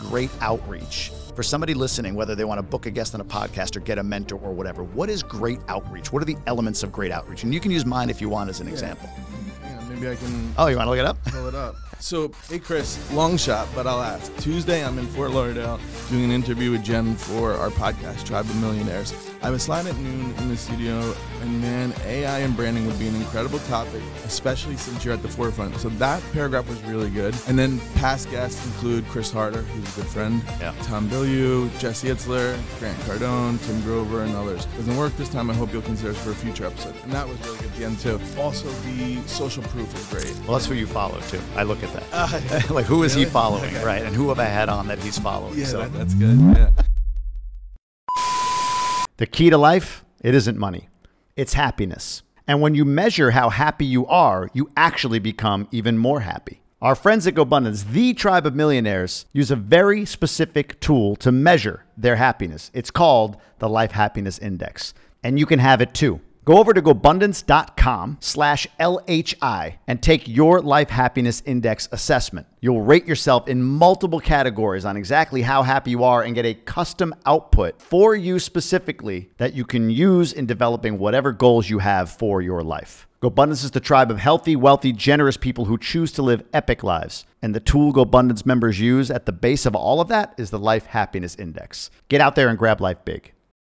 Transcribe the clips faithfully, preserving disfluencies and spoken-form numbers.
great outreach? For somebody listening, whether they want to book a guest on a podcast or get a mentor or whatever, what is great outreach? What are the elements of great outreach? And you can use mine if you want as an yeah. example. Yeah, maybe I can... Oh, you want to look it up? Pull it up. So, hey Chris, long shot, but I'll ask. Tuesday, I'm in Fort Lauderdale doing an interview with Jen for our podcast, Tribe of Millionaires. I have a slide at noon in the studio, and man, A I and branding would be an incredible topic, especially since you're at the forefront. So that paragraph was really good. And then past guests include Chris Harder, who's a good friend, yeah. Tom Bilyeu, Jesse Itzler, Grant Cardone, Tim Grover, and others. Doesn't work this time. I hope you'll consider us for a future episode. And that was really good at the end, too. Also, the social proof is great. Well, that's who you follow, too. I look at that. Uh, like, who is really? he following, okay. right? And who have I had on that he's following? Yeah, so. that, that's good. Yeah. The key to life, it isn't money. It's happiness. And when you measure how happy you are, you actually become even more happy. Our friends at GoBundance, the Tribe of Millionaires, use a very specific tool to measure their happiness. It's called the Life Happiness Index. And you can have it too. Go over to GoBundance.com slash LHI and take your Life Happiness Index assessment. You'll rate yourself in multiple categories on exactly how happy you are and get a custom output for you specifically that you can use in developing whatever goals you have for your life. GoBundance is the tribe of healthy, wealthy, generous people who choose to live epic lives. And the tool GoBundance members use at the base of all of that is the Life Happiness Index. Get out there and grab life big.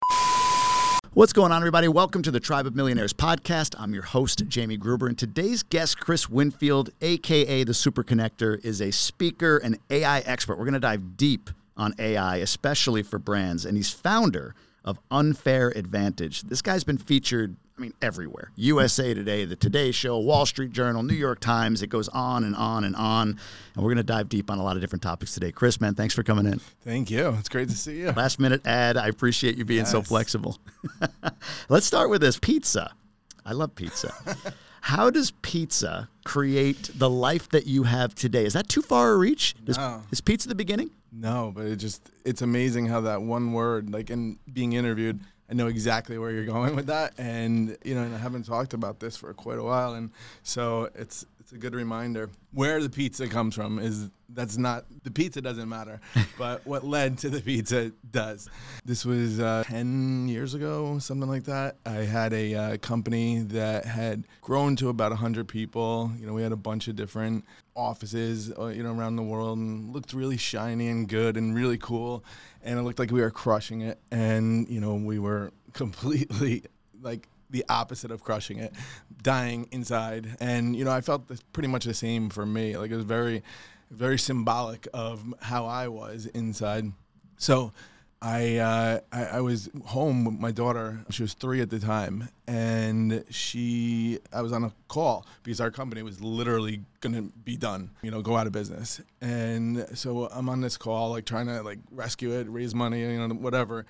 What's going on, everybody? Welcome to the Tribe of Millionaires podcast. I'm your host, Jamie Gruber, and today's guest, Chris Winfield, a k a. The Super Connector, is a speaker and A I expert. We're going to dive deep on A I, especially for brands, and he's founder of Unfair Advantage. This guy's been featured, I mean, everywhere. U S A Today, The Today Show, Wall Street Journal, New York Times. It goes on and on and on. And we're going to dive deep on a lot of different topics today. Chris, man, thanks for coming in. Thank you. It's great to see you. Last minute ad. I appreciate you being yes. so flexible. Let's start with this. Pizza. I love pizza. How does pizza create the life that you have today? Is that too far a reach? Is, no. is pizza the beginning? No, but it just, it's amazing how that one word, like in being interviewed, I know exactly where you're going with that. And, you know, and I haven't talked about this for quite a while. And so it's it's a good reminder. Where the pizza comes from is, that's not, the pizza doesn't matter, but what led to the pizza does. This was uh, ten years ago, something like that. I had a uh, company that had grown to about one hundred people. You know, we had a bunch of different offices, uh, you know, around the world, and looked really shiny and good and really cool. And it looked like we were crushing it. And, you know, we were completely like the opposite of crushing it, dying inside. And, you know, I felt this pretty much the same for me. Like it was very, very symbolic of how I was inside. So I, uh, I I was home with my daughter. She was three at the time, and she I was on a call because our company was literally gonna be done, you know, go out of business. And so I'm on this call, like trying to like rescue it, raise money, you know, whatever.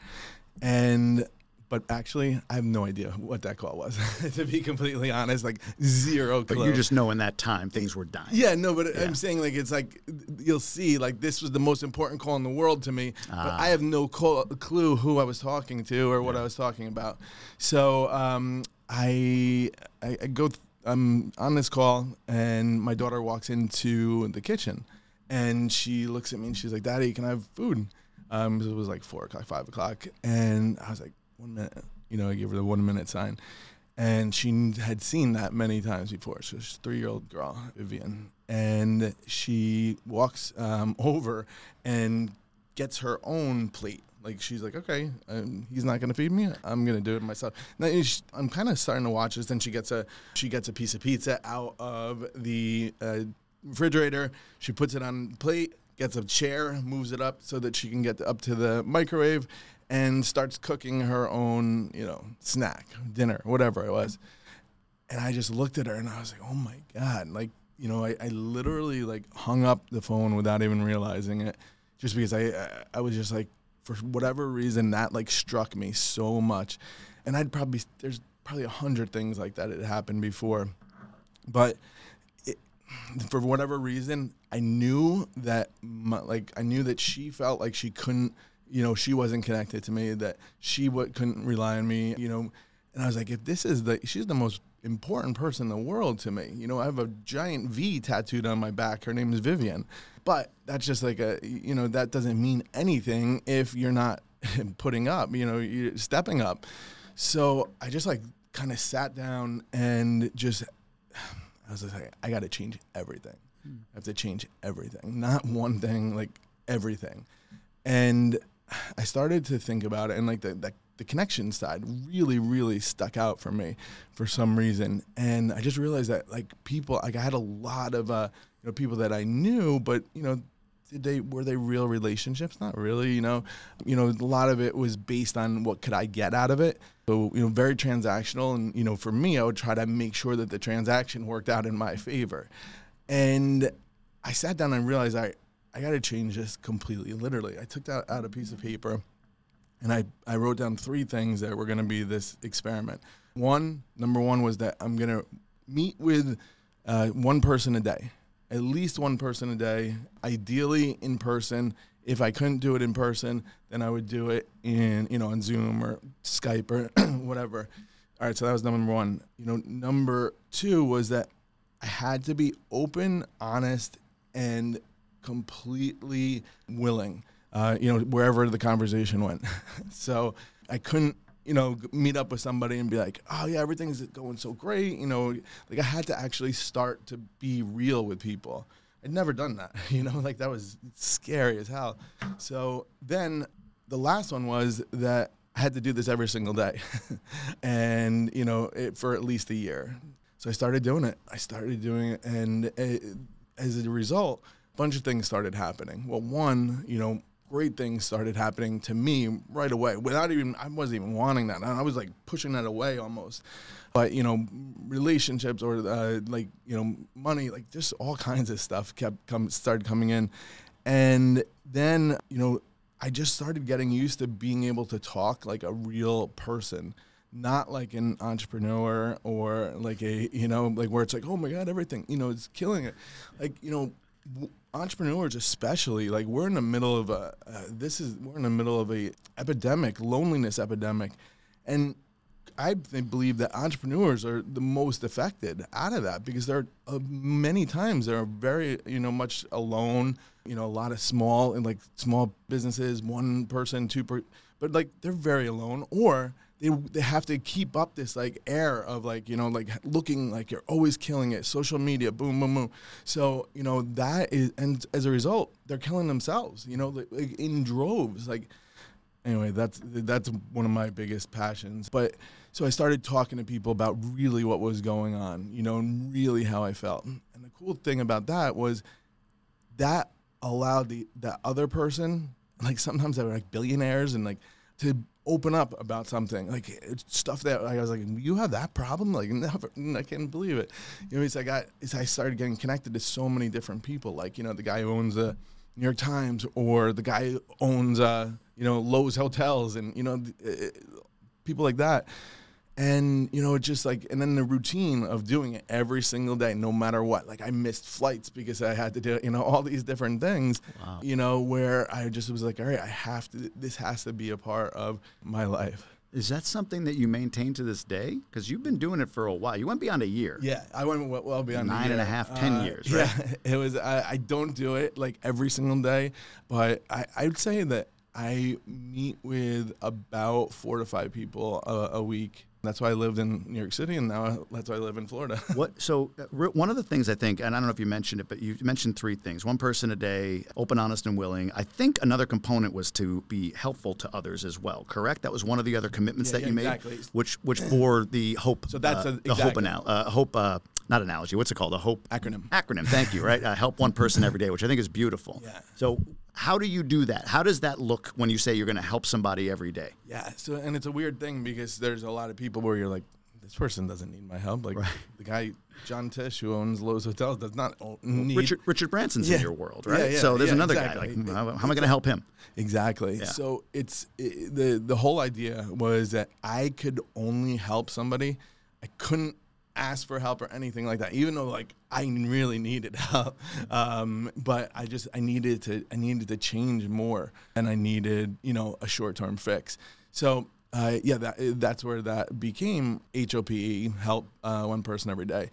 And but actually, I have no idea what that call was, to be completely honest, like zero clue. But you just know in that time things were dying. Yeah, no, but yeah. I'm saying like it's like you'll see like this was the most important call in the world to me, ah. but I have no call, clue who I was talking to or what yeah. I was talking about. So um, I, I I go th- I'm on this call, and my daughter walks into the kitchen, and she looks at me and she's like, "Daddy, can I have food?" Um, it was like four o'clock, five o'clock, and I was like, one minute, you know, I gave her the one minute sign. And she had seen that many times before. So she's a three-year-old girl, Vivian. And she walks um, over and gets her own plate. Like, she's like, okay, um, he's not going to feed me. I'm going to do it myself. Now, I'm kind of starting to watch this. Then she gets a she gets a piece of pizza out of the uh, refrigerator. She puts it on the plate, gets a chair, moves it up so that she can get up to the microwave, and starts cooking her own, you know, snack, dinner, whatever it was. And I just looked at her and I was like, oh my God. Like, you know, I, I literally like hung up the phone without even realizing it, just because I, I I was just like, for whatever reason, that like struck me so much. And I'd probably, there's probably a hundred things like that had happened before. But it, for whatever reason, I knew that, my, like, I knew that she felt like she couldn't, you know, she wasn't connected to me, that she w- couldn't rely on me, you know, And I was like, if this is the, she's the most important person in the world to me. You know, I have a giant V tattooed on my back. Her name is Vivian. But that's just like a, you know, that doesn't mean anything if you're not putting up, you know, you're stepping up. So I just like kind of sat down and just, I was like, I got to change everything. Hmm. I have to change everything. Not one thing, like everything. And I started to think about it, and like the, the the connection side really, really stuck out for me for some reason. And I just realized that like people, like I had a lot of uh, you know, people that I knew, but you know, did they were they real relationships? Not really. You know, you know, a lot of it was based on what could I get out of it. So you know, very transactional. And you know, for me, I would try to make sure that the transaction worked out in my favor. And I sat down and realized I I got to change this completely. Literally, I took out, out a piece of paper. And I, I wrote down three things that were going to be this experiment. One, number one was that I'm going to meet with uh, one person a day, at least one person a day, ideally in person. If I couldn't do it in person, then I would do it in, you know, on Zoom or Skype or whatever. All right, so that was number one. You know, number two was that I had to be open, honest, and completely willing. Uh, you know, wherever the conversation went. So I couldn't, you know, meet up with somebody and be like, oh, yeah, everything's going so great. You know, like I had to actually start to be real with people. I'd never done that, you know, like that was scary as hell. So then the last one was that I had to do this every single day and, you know, it, for at least a year. So I started doing it. I started doing it. And it, as a result, a bunch of things started happening. Well, one, you know, great things started happening to me right away without even, I wasn't even wanting that. I was like pushing that away almost. But, you know, relationships or uh, like, you know, money, like just all kinds of stuff kept come started coming in. And then, you know, I just started getting used to being able to talk like a real person, not like an entrepreneur or like a, you know, like where it's like, oh my God, everything, you know, it's killing it. Like, you know, w- entrepreneurs especially, like we're in the middle of a, uh, this is, we're in the middle of a epidemic, loneliness epidemic. And I th- believe that entrepreneurs are the most affected out of that because they're uh, many times they're very, you know, much alone, you know, a lot of small and like small businesses, one person, two per, but like they're very alone, or they they have to keep up this like air of like, you know, like looking like you're always killing it, social media, boom, boom, boom. So, you know, that is, and as a result, they're killing themselves, you know, like, like in droves. Like, anyway, that's that's one of my biggest passions. But so I started talking to people about really what was going on, you know, and really how I felt. And the cool thing about that was that allowed the that other person, like sometimes they were like billionaires and like to open up about something, like it's stuff that I was like, you have that problem? Like, never, I can't believe it. You know, it's like I, it's, I started getting connected to so many different people, like, you know, the guy who owns the New York Times, or the guy who owns, uh, you know, Lowe's Hotels, and, you know, uh, people like that. And, you know, it just like, and then the routine of doing it every single day, no matter what. Like I missed flights because I had to do, you know, all these different things, wow. you know, where I just was like, all right, I have to, this has to be a part of my life. Is that something that you maintain to this day? Because you've been doing it for a while. You went beyond a year. Yeah, I went well beyond Nine a year. and a half, ten uh, years, right? Yeah, it was, I, I don't do it like every single day, but I, I would say that I meet with about four to five people a, a week. That's why I lived in New York City, and now that's why I live in Florida. What? So uh, one of the things I think, and I don't know if you mentioned it, but you mentioned three things: one person a day, open, honest, and willing. I think another component was to be helpful to others as well. Correct? That was one of the other commitments yeah, that yeah, you made, exactly. which which for the hope. So that's uh, a, the exactly. hope anal- uh, hope. Uh, not analogy. What's it called? A hope acronym. Acronym. Thank you. Right. Uh, help one person every day, which I think is beautiful. Yeah. So how do you do that? How does that look when you say you're going to help somebody every day? Yeah. So and it's a weird thing because there's a lot of people where you're like, this person doesn't need my help. Like right. the guy, John Tish, who owns Lowe's Hotels, does not need... Richard, Richard Branson's yeah. in your world, right? Yeah, yeah, so there's yeah, another exactly. guy. Like, how, how am I going to help him? Exactly. Yeah. So it's it, the the whole idea was that I could only help somebody. I couldn't ask for help or anything like that, even though like I really needed help. Um, but I just I needed to I needed to change more, and I needed, you know, a short term fix. So. uh, yeah, that that's where that became H O P E, help uh, one person every day,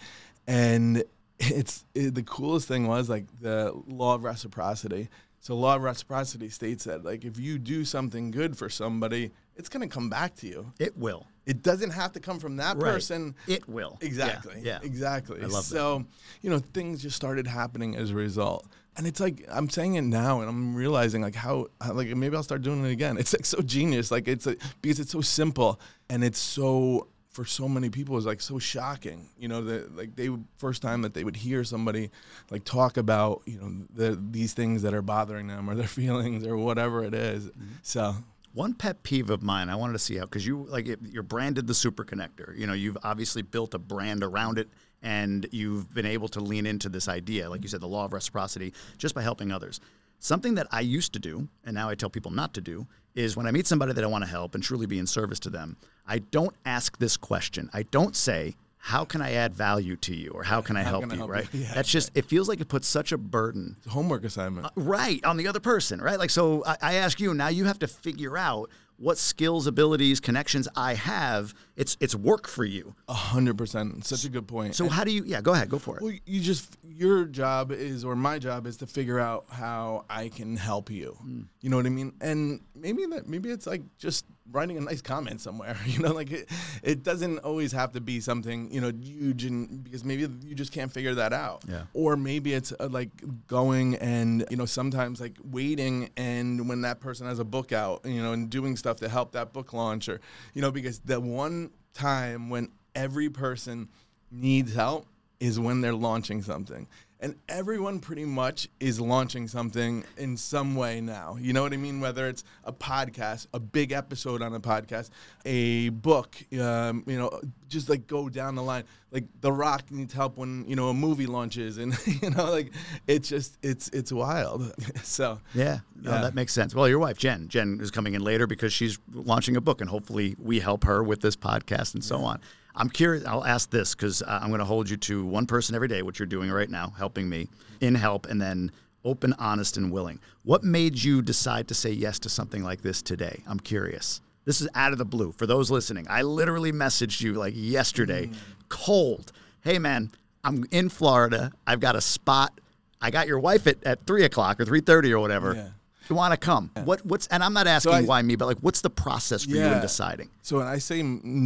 and it's it, the coolest thing was like the law of reciprocity. So law of reciprocity states that like if you do something good for somebody, it's going to come back to you. It will. It doesn't have to come from that Right. person. It will. Exactly. Yeah. yeah. Exactly. I love so, that. you know, things just started happening as a result. And it's like I'm saying it now, and I'm realizing like how, how like maybe I'll start doing it again. It's like so genius, like it's a, because it's so simple, and it's so for so many people is like so shocking. You know, that like they would, first time that they would hear somebody like talk about you know the, these things that are bothering them or their feelings or whatever it is. Mm-hmm. So. One pet peeve of mine, I wanted to see how, because you like it, you're branded the Super Connector. You know, you've obviously built a brand around it, and you've been able to lean into this idea, like you said, the law of reciprocity, just by helping others. Something that I used to do, and now I tell people not to do, is when I meet somebody that I want to help and truly be in service to them, I don't ask this question. I don't say, how can I add value to you, or how can I how help can I you, help right? You? Yeah, That's just, it feels like it puts such a burden. It's a homework assignment. Uh, right, on the other person, right? Like, so I, I ask you, now you have to figure out what skills, abilities, connections I have. It's it's work for you. A hundred percent. Such a good point. So and, how do you, yeah, go ahead, go for it. Well, you just, your job is, or my job is to figure out how I can help you. Mm. You know what I mean? And maybe that, maybe it's like just writing a nice comment somewhere, you know, like it, it doesn't always have to be something, you know, huge, and because maybe you just can't figure that out. Yeah. Or maybe it's uh, like going and, you know, sometimes like waiting, and when that person has a book out, you know, and doing stuff to help that book launch, or, you know, because the one time when every person needs help is when they're launching something. And everyone pretty much is launching something in some way now. You know what I mean? Whether it's a podcast, a big episode on a podcast, a book, um, you know, just like go down the line. Like The Rock needs help when, you know, a movie launches, and, you know, like it's just, it's it's wild. So yeah, no, yeah. that makes sense. Well, your wife, Jen, Jen is coming in later because she's launching a book, and hopefully we help her with this podcast and so yeah. on. I'm curious, I'll ask this because uh, I'm going to hold you to one person every day, which you're doing right now, helping me in help, and then open, honest, and willing. What made you decide to say yes to something like this today? I'm curious. This is out of the blue. For those listening, I literally messaged you like yesterday, mm. cold. Hey, man, I'm in Florida. I've got a spot. I got your wife at, at three o'clock or three thirty or whatever. Yeah. You want to come? Yeah. What? What's? And I'm not asking so I, why me, but like, what's the process for yeah. you in deciding? So when I say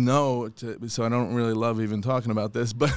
no to, so I don't really love even talking about this, but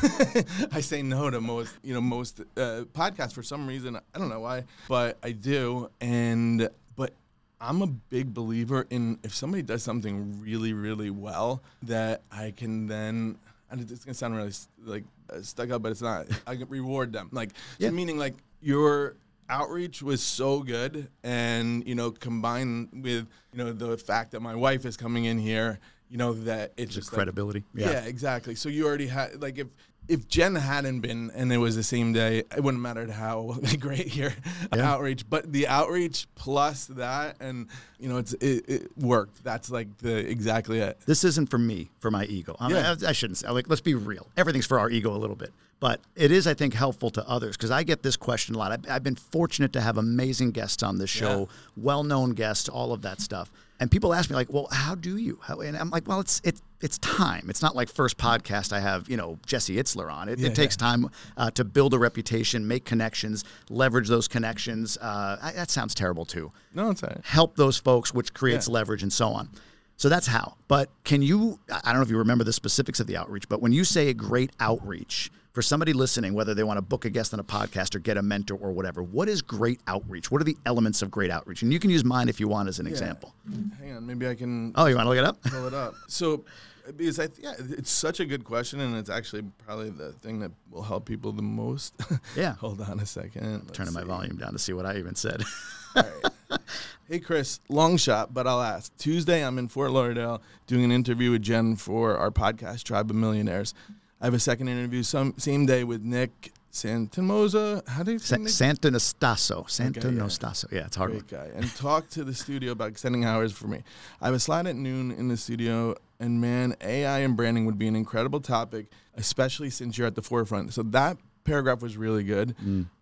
I say no to most, you know, most uh, podcasts for some reason. I don't know why, but I do. And but I'm a big believer in if somebody does something really, really well, that I can then. And it's gonna sound really like stuck up, but it's not. I can reward them, like yeah. so meaning like your outreach was so good, and you know, combined with you know the fact that my wife is coming in here, you know that it's just credibility. Like, yeah. yeah, exactly. So you already had like if if Jen hadn't been and it was the same day, it wouldn't matter how great your yeah. outreach. But the outreach plus that, and you know, it's it, it worked. That's like the exactly it. This isn't for me, for my ego. I, mean, yeah. I, I shouldn't say. Like, let's be real. Everything's for our ego a little bit. But it is, I think, helpful to others because I get this question a lot. I've, I've been fortunate to have amazing guests on this show, yeah. well-known guests, all of that stuff. And people ask me, like, well, how do you? How, and I'm like, well, it's it's it's time. It's not like first podcast I have, you know, Jesse Itzler on. It, yeah, it takes yeah. time uh, to build a reputation, make connections, leverage those connections. Uh, I, that sounds terrible, too. No, it's all right. Help those folks, which creates yeah. leverage and so on. So that's how. But can you, I don't know if you remember the specifics of the outreach, but when you say a great outreach, for somebody listening, whether they want to book a guest on a podcast or get a mentor or whatever, what is great outreach? What are the elements of great outreach? And you can use mine if you want as an yeah. example. Hang on, maybe I can. Oh, you want to look it up? Pull it up. So, because I, yeah, it's such a good question, and it's actually probably the thing that will help people the most. Yeah. Hold on a second. Let's Turning see. my volume down to see what I even said. All right. Hey, Chris, long shot, but I'll ask. Tuesday, I'm in Fort Lauderdale doing an interview with Jen for our podcast, Tribe of Millionaires. I have a second interview some same day with Nick Santamosa. How do you say Sa- Santanastasso. Santanastasso. Okay, yeah. yeah, it's hard. Great guy. And talk to the studio about extending hours for me. I have a slide at noon in the studio, and man, A I and branding would be an incredible topic, especially since you're at the forefront. So that paragraph was really good. Mm.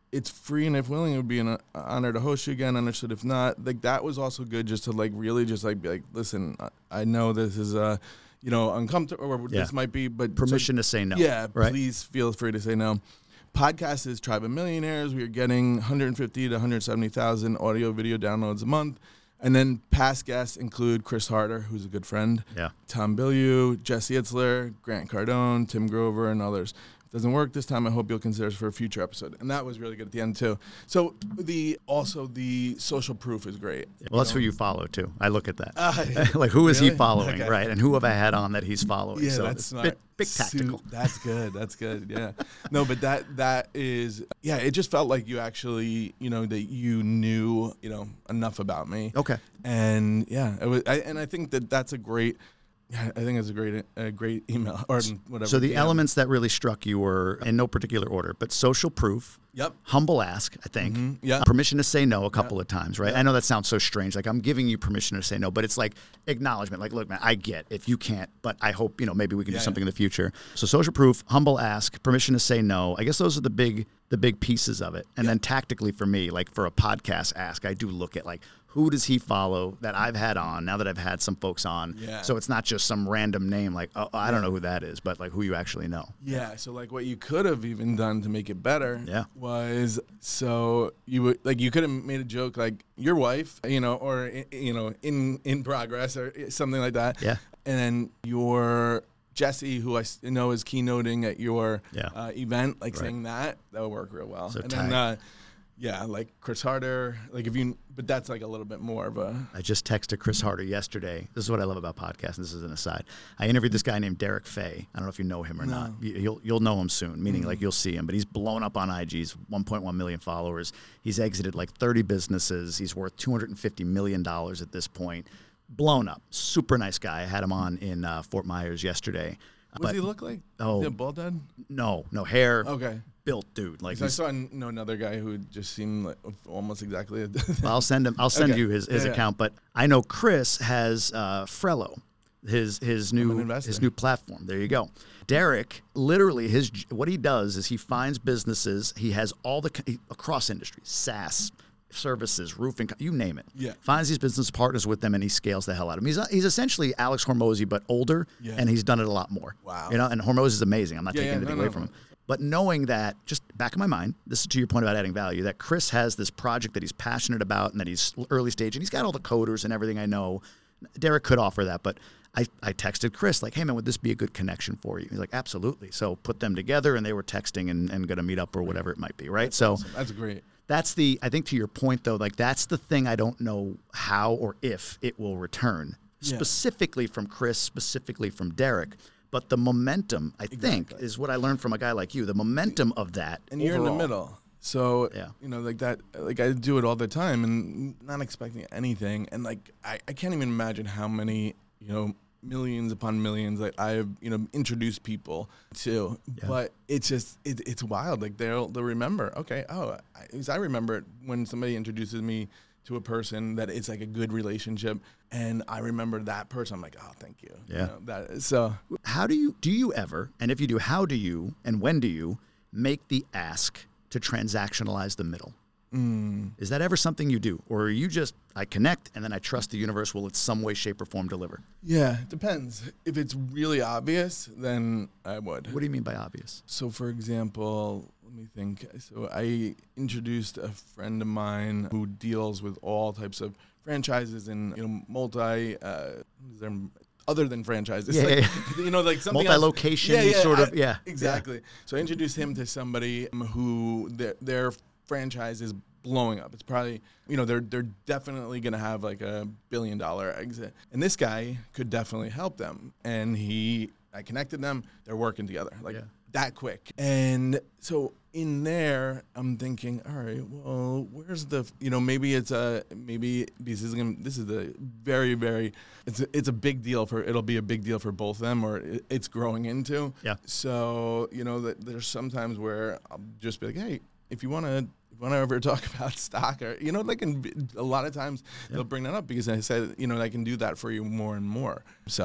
it's free, and if willing, it would be an honor to host you again. Understood. If not, like that was also good, just to like really just like be like, listen, I, I know this is uh, you know, uncomfortable, or Yeah. this might be, but Permission so, to say no. Yeah, right? please feel free to say no. Podcast is Tribe of Millionaires. We are getting one hundred fifty to one hundred seventy thousand audio video downloads a month. And then past guests include Chris Harder, who's a good friend, Yeah. Tom Bilyeu, Jesse Itzler, Grant Cardone, Tim Grover, and others. If it doesn't work this time, I hope you'll consider us for a future episode. And that was really good at the end, too. So the also the social proof is great. Well, that's you who know? you follow, too. I look at that. Uh, like, who is he really? following, Okay. right? And who have I had on that he's following? Yeah, so that's it's smart. big, big Su- tactical. That's good. That's good. Yeah. No, but that that is yeah. It just felt like you actually, you know, that you knew, you know, enough about me. Okay. And yeah, it was. I, and I think that that's a great. Yeah, I think it's a great, a great email or whatever. So the D M. elements that really struck you were in no particular order, but social proof, Yep. humble ask, I think, Mhm. Yeah. uh, permission to say no a couple Yeah. of times, right? Yeah. I know that sounds so strange. Like I'm giving you permission to say no, but it's like acknowledgement. Like, look, man, I get if you can't, but I hope, you know, maybe we can Yeah, do something yeah. in the future. So social proof, humble ask, permission to say no. I guess those are the big, the big pieces of it. And Yeah. then tactically for me, like for a podcast ask, I do look at like, who does he follow that I've had on now that I've had some folks on? Yeah. So it's not just some random name like, oh, I don't know who that is, but like who you actually know. Yeah, so like what you could have even done to make it better Yeah. was so you would like you could have made a joke like your wife, you know, or i- you know, in in progress or something like that. Yeah. And then your Jesse, who I s- know is keynoting at your Yeah. uh, event, like Right. saying that, that would work real well. So and tag. then uh, yeah, like Chris Harder, like if you, but that's like a little bit more of a I just texted Chris Harder yesterday. This is what I love about podcasts, and this is an aside. I interviewed this guy named Derek Fay. I don't know if you know him or No. not. You- You'll you'll know him soon, meaning like you'll see him. But he's blown up on I G. He's one point one million followers. He's exited like thirty businesses. He's worth two hundred fifty million dollars at this point. Blown up. Super nice guy. I had him on in uh, Fort Myers yesterday. what But does he look like? Oh. Is he a bald head? no, no hair, Okay. built dude. Like So I he's, saw an- know another guy who just seemed like almost exactly. I'll send him. I'll send Okay. you his, his Yeah, yeah. account. But I know Chris has uh, Frello, his his an new investor. his new platform. There you go. Derek, literally, his what he does is he finds businesses. He has all the he, across industries, SaaS services, roofing, you name it. Yeah. Finds these business partners with them, and he scales the hell out of them. He's he's essentially Alex Hormozy, but older, Yeah. and he's done it a lot more. Wow. You know, and Hormozy is amazing. I'm not Yeah, taking yeah, anything no, away no, from no. him. But knowing that, just back of my mind, this is to your point about adding value, that Chris has this project that he's passionate about and that he's early stage, and he's got all the coders and everything I know. Derek could offer that, but I, I texted Chris, like, hey, man, would this be a good connection for you? He's like, absolutely. So put them together, and they were texting and, and going to meet up or whatever it might be, right? So Awesome. That's great. that's the, I think to your point, though, like that's the thing I don't know how or if it will return, Yeah. specifically from Chris, specifically from Derek. But the momentum, I think, Exactly. is what I learned from a guy like you. The momentum of that. And you're in the overall. middle. So, Yeah. you know, like that, like I do it all the time and not expecting anything. And like, I, I can't even imagine how many, you know, millions upon millions that I've, you know, introduced people to. Yeah. But it's just, it, it's wild. Like they'll, they'll remember, okay, oh, I, 'cause I remember it when somebody introduces me to a person that it's like a good relationship. And I remember that person. I'm like, oh, thank you. Yeah. You know, that, so How do you, do you ever, and if you do, how do you, and when do you make the ask to transactionalize the middle? mm, Is that ever something you do? Or are you just, I connect and then I trust the universe will in some way, shape, or form deliver? yeah, it depends. If it's really obvious, then I would. What do you mean by obvious? So, for example, let me think. So, I introduced a friend of mine who deals with all types of franchises and you know multi. Uh, is there other than franchises? Yeah, like, yeah, you know, like something else. multi-location Yeah, yeah, sort of, I- yeah. exactly. So, I introduced him to somebody um, who their, their franchise is blowing up. It's probably, you know, they're they're definitely going to have like a billion dollar exit. And this guy could definitely help them. And he, I connected them. They're working together like Yeah. that quick. And so in there, I'm thinking, all right, well, where's the, you know, maybe it's a, maybe this is gonna, this is a very, very, it's a, it's a big deal for, it'll be a big deal for both of them or it, it's growing into. Yeah. So, you know, that there's sometimes where I'll just be like, hey, if you want to, when I ever talk about stock or, you know, like in, a lot of times Yeah. they'll bring that up because I said, you know, I can do that for you more and more. So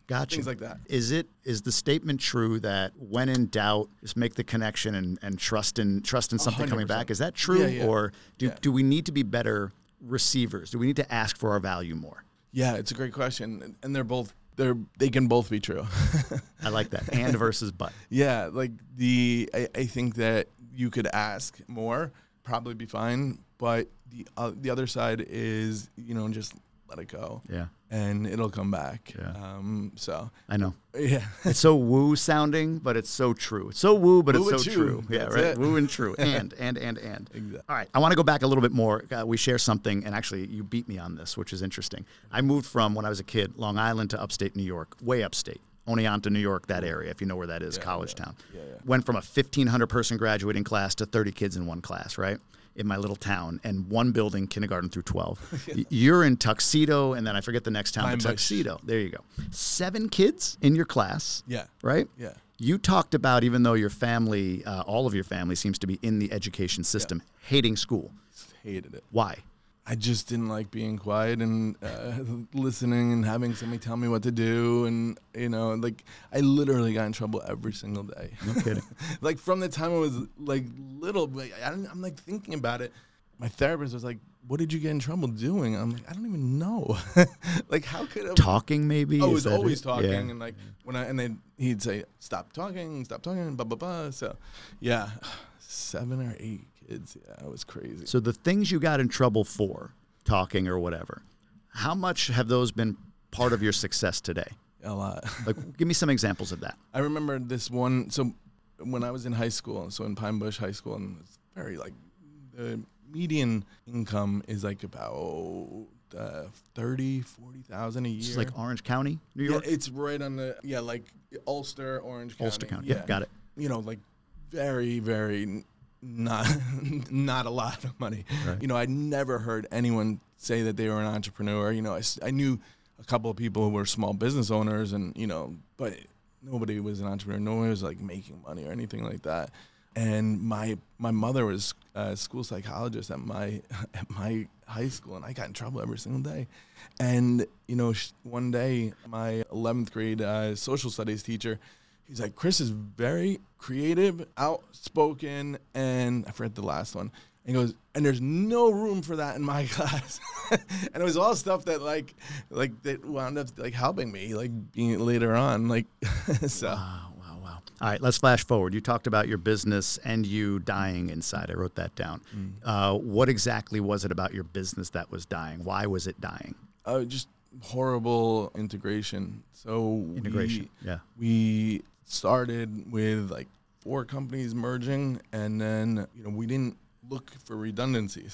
Gotcha. Things like that. Is it is the statement true that when in doubt, just make the connection and, and trust in trust in something coming one hundred percent. back? Is that true, Yeah, yeah. or do Yeah. do we need to be better receivers? Do we need to ask for our value more? Yeah, it's a great question, and- and they're both they're they can both be true. I like that. And versus but. Yeah, like the I, I think that you could ask more, probably be fine, but the uh, the other side is, you know, just let it go. Yeah. And it'll come back. Yeah. Um, so I know. yeah. It's so woo sounding, but it's so true. It's so woo, but Woo it's and so true. true. Yeah, That's right. it. Woo and true. And, and, and, and. Exactly. All right. I want to go back a little bit more. Uh, we share something, and actually, you beat me on this, which is interesting. I moved from, when I was a kid, Long Island to upstate New York, way upstate. Oneonta, New York, that area, if you know where that is, Yeah, college yeah. town. Yeah, yeah. Went from a fifteen hundred person graduating class to thirty kids in one class, right? In my little town, and one building, kindergarten through twelve. Y- You're in Tuxedo, and then I forget the next town, Pine but Bush. Tuxedo. There you go. Seven kids in your class, Yeah. right? Yeah. You talked about, even though your family, uh, all of your family seems to be in the education system, hating school. Hated it. Why? I just didn't like being quiet and uh, listening and having somebody tell me what to do. And, you know, like, I literally got in trouble every single day. No kidding. Like, from the time I was, like, little, like, I don't, I'm, like, thinking about it. My therapist was like, what did you get in trouble doing? I'm like, I don't even know. Like, how could I? Talking, maybe? I Is was that always it? talking, Yeah. and like when I and then he'd say, "Stop talking, stop talking," blah blah blah. So, yeah, seven or eight kids. Yeah, it was crazy. So the things you got in trouble for, talking or whatever, how much have those been part of your success today? A lot. Like, give me some examples of that. I remember this one. So when I was in high school, so in Pine Bush High School, and it's very like the median income is like about uh, thirty, forty thousand a year. This is like Orange County, New Yeah, York? it's right on the yeah, like Ulster, Orange County. Ulster County. Yeah, got it. You know, like very, very n- not not a lot of money. Right. You know, I never heard anyone say that they were an entrepreneur. You know, I, s- I knew a couple of people who were small business owners, and you know, but nobody was an entrepreneur. No one was like making money or anything like that. And my my mother was a school psychologist at my at my high school, and I got in trouble every single day. And you know, sh- one day my eleventh grade uh, social studies teacher, he's like, Chris is very creative, outspoken, and I forget the last one. And he goes, and there's no room for that in my class. And it was all stuff that like like that wound up like helping me like being later on like so. Wow, wow, wow. All right, let's flash forward. You talked about your business and you dying inside. I wrote that down. Mm. Uh, what exactly was it about your business that was dying? Why was it dying? Uh, just horrible integration. So Integration, we, yeah. we started with like four companies merging, and then you know we didn't look for redundancies.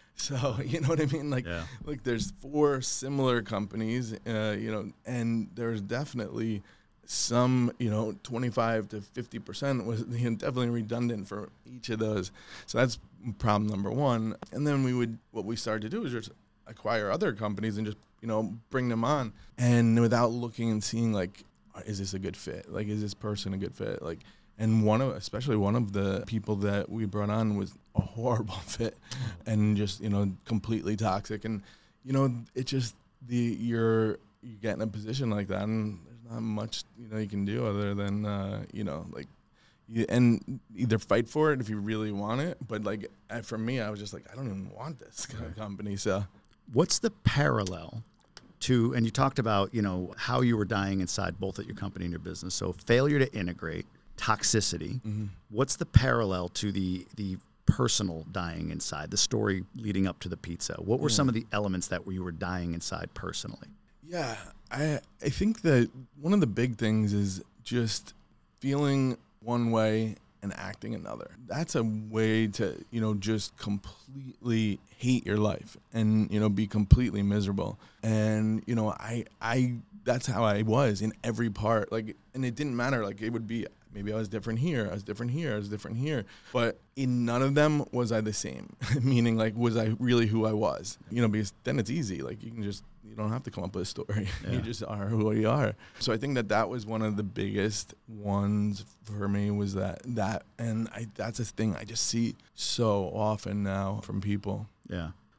So you know what I mean? Like, Yeah. like there's four similar companies, uh, you know, and there's definitely some, you know, twenty-five to fifty percent was you know, definitely redundant for each of those. So that's problem number one. And then we would, what we started to do is just acquire other companies and just, you know, bring them on. And without looking and seeing like, is this a good fit? Like, is this person a good fit? Like, and one of, especially one of the people that we brought on was a horrible fit and just, you know, completely toxic. And, you know, it just, the, you're, you get in a position like that and there's not much, you know, you can do other than, uh, you know, like, you, and either fight for it if you really want it. But like, uh, for me, I was just like, I don't even want this kind of company. So What's the parallel to, and you talked about, you know, how you were dying inside both at your company and your business. So failure to integrate, toxicity. mm-hmm. What's the parallel to the the personal dying inside, the story leading up to the pizza? What were Yeah. some of the elements that you were dying inside personally? Yeah, I I think that one of the big things is just feeling one way and acting another. That's a way to, you know, just completely hate your life and, you know, be completely miserable. And, you know, I I that's how I was in every part. Like, and it didn't matter. Like, it would be maybe I was different here, I was different here, I was different here. But in none of them was I the same. Meaning, like, was I really who I was? You know, because then it's easy. Like, you can just, you don't have to come up with a story. Yeah. You just are who you are. So I think that that was one of the biggest ones for me was that, that, and I, that's a thing I just see so often now from people. Yeah.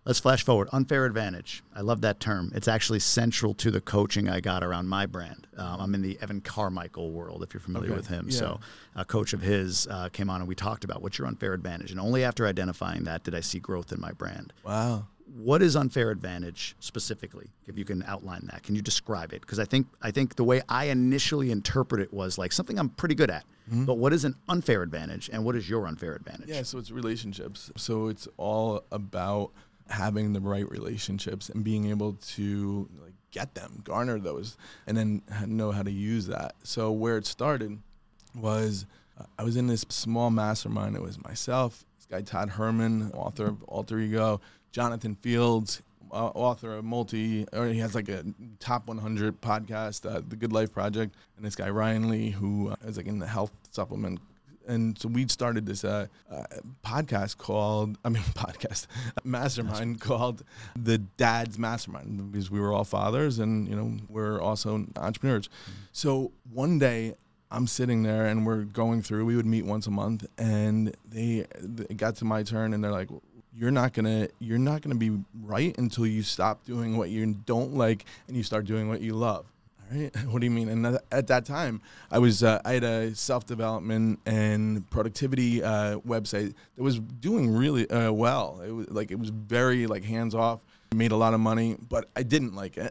Let's flash forward. Unfair advantage. I love that term. It's actually central to the coaching I got around my brand. Um, I'm in the Evan Carmichael world, if you're familiar Okay. with him. Yeah. So a coach of his uh, came on and we talked about what's your unfair advantage. And only after identifying that did I see growth in my brand. Wow. What is unfair advantage specifically? If you can outline that, can you describe it? Because I think I think the way I initially interpret it was like something I'm pretty good at. Mm-hmm. But what is an unfair advantage, and what is your unfair advantage? Yeah, so it's relationships. So it's all about having the right relationships and being able to like get them, garner those, and then know how to use that. So where it started was uh, I was in this small mastermind. It was myself, this guy Todd Herman, author of Alter Ego, Jonathan Fields, uh, author of multi, or he has like a top one hundred podcast, uh, The Good Life Project, and this guy Ryan Lee, who uh, is like in the health supplement. And so we started this uh, uh, podcast called, I mean, podcast, mastermind called The Dad's Mastermind, because we were all fathers and, you know, we're also entrepreneurs. Mm-hmm. So one day I'm sitting there and we're going through, we would meet once a month, and they, they got to my turn and they're like, you're not gonna you're not gonna be right until you stop doing what you don't like and you start doing what you love. All right, what do you mean? And th- at that time, I was uh, I had a self-development and productivity uh, website that was doing really uh, well. It was like it was very like hands off. Made a lot of money, but I didn't like it.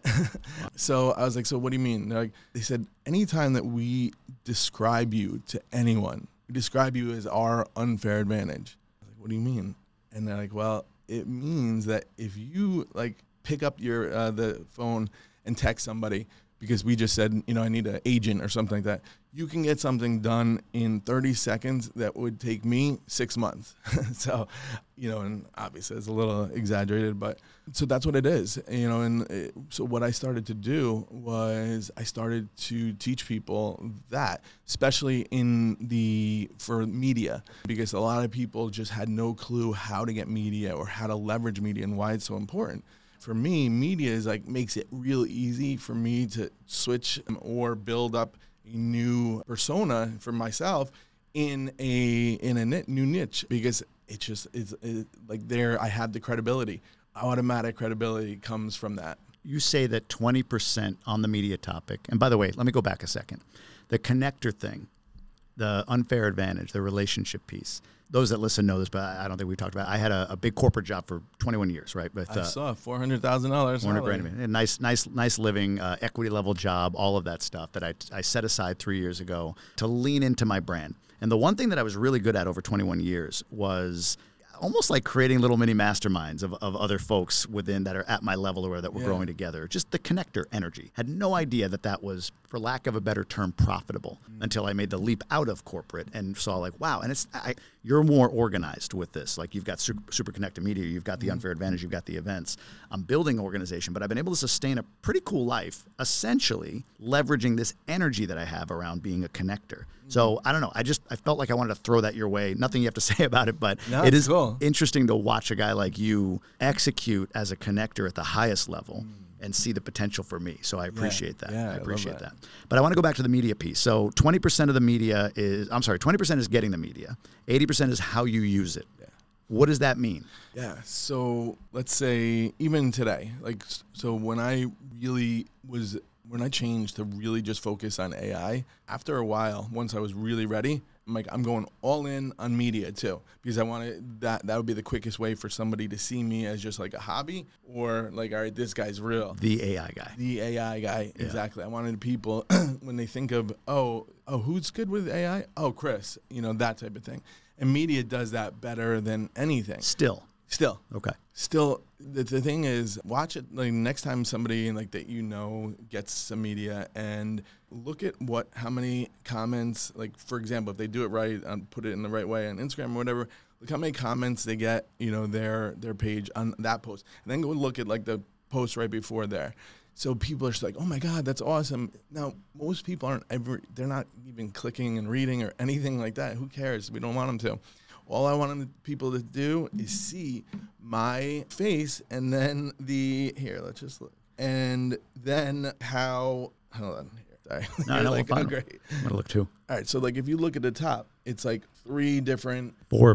So I was like, so what do you mean? They're like, they said, anytime that we describe you to anyone, we describe you as our unfair advantage. I was like, what do you mean? And they're like, well, it means that if you like pick up your uh, the phone and text somebody because we just said, you know, I need an agent or something like that, you can get something done in thirty seconds that would take me six months. So, you know, and obviously it's a little exaggerated, but so that's what it is, you know. And it, so what I started to do was I started to teach people that, especially in the, for media, because a lot of people just had no clue how to get media or how to leverage media and why it's so important. For me, media is like makes it real easy for me to switch or build up a new persona for myself in a in a new niche, because it just is it, like there I have the credibility. Automatic credibility comes from that. You say that twenty percent on the media topic, and by the way, let me go back a second. The connector thing, the unfair advantage, the relationship piece. Those that listen know this, but I don't think we've talked about it. I had a, a big corporate job for twenty-one years, right? With, I uh, saw four hundred thousand dollars. four hundred grand, a nice, nice, nice living, uh, equity level job, all of that stuff that I, I set aside three years ago to lean into my brand. And the one thing that I was really good at over twenty-one years was almost like creating little mini masterminds of, of other folks within that are at my level or that we're Yeah. growing together. Just the connector energy. Had no idea that that was, for lack of a better term, profitable mm. until I made the leap out of corporate and saw like, wow. And it's I, you're more organized with this. Like you've got super, super connected media, you've got the mm. unfair advantage, you've got the events. I'm building an organization, but I've been able to sustain a pretty cool life, essentially leveraging this energy that I have around being a connector. So I don't know. I just I felt like I wanted to throw that your way. Nothing you have to say about it, but no, it is cool. interesting to watch a guy like you execute as a connector at the highest level mm. and see the potential for me. So I appreciate yeah, that. Yeah, I appreciate that. that. But I want to go back to the media piece. So twenty percent of the media is I'm sorry, twenty percent is getting the media. eighty percent is how you use it. Yeah. What does that mean? Yeah. So let's say even today, like so when I really was when I changed to really just focus on A I, after a while, once I was really ready, I'm like, I'm going all in on media too, because I wanted that, that would be the quickest way for somebody to see me as just like a hobby or like, all right, this guy's real. The A I guy. The A I guy, yeah. Exactly. I wanted people, when they think of, oh, oh, who's good with A I? Oh, Chris, you know, that type of thing. And media does that better than anything. Still. Still. Okay. Still, the, the thing is, watch it like next time somebody like that you know gets some media, and look at what how many comments. Like for example, if they do it right, um, put it in the right way on Instagram or whatever. Look how many comments they get, you know, their their page on that post, and then go look at like the post right before there. So people are just like, oh my God, that's awesome. Now most people aren't ever, they're not even clicking and reading or anything like that. Who cares? We don't want them to. All I wanted people to do is see my face and then the, here, let's just look. And then how, hold on here, sorry. No, You're no, like, we're oh, fine. great. I'm going to look too. All right, so like if you look at the top, it's like three different Forbes.